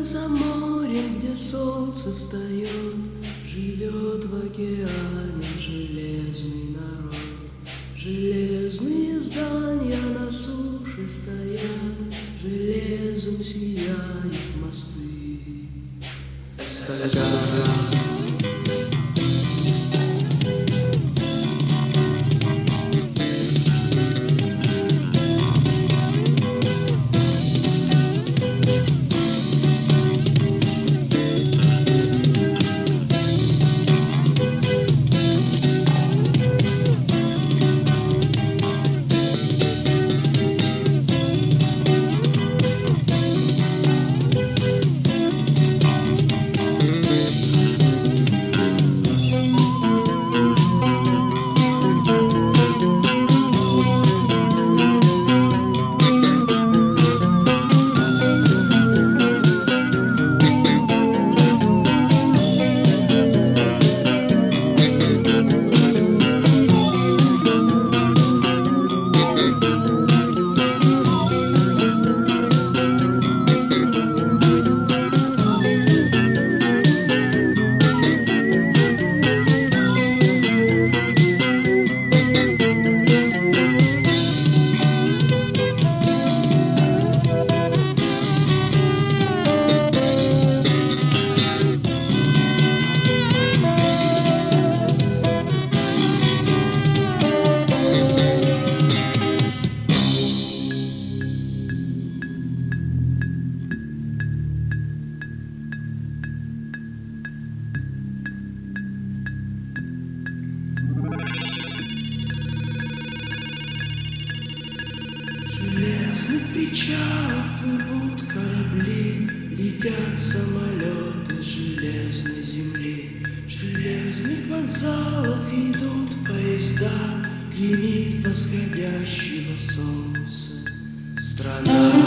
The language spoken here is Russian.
за морем, где солнце встает, живет в океане железный народ. Железные здания на суше стоят, железом сияют мосты. Железных причалов плывут корабли, летят самолеты с железной земли. Железных вокзалов идут поезда, гремит восходящего солнца страна.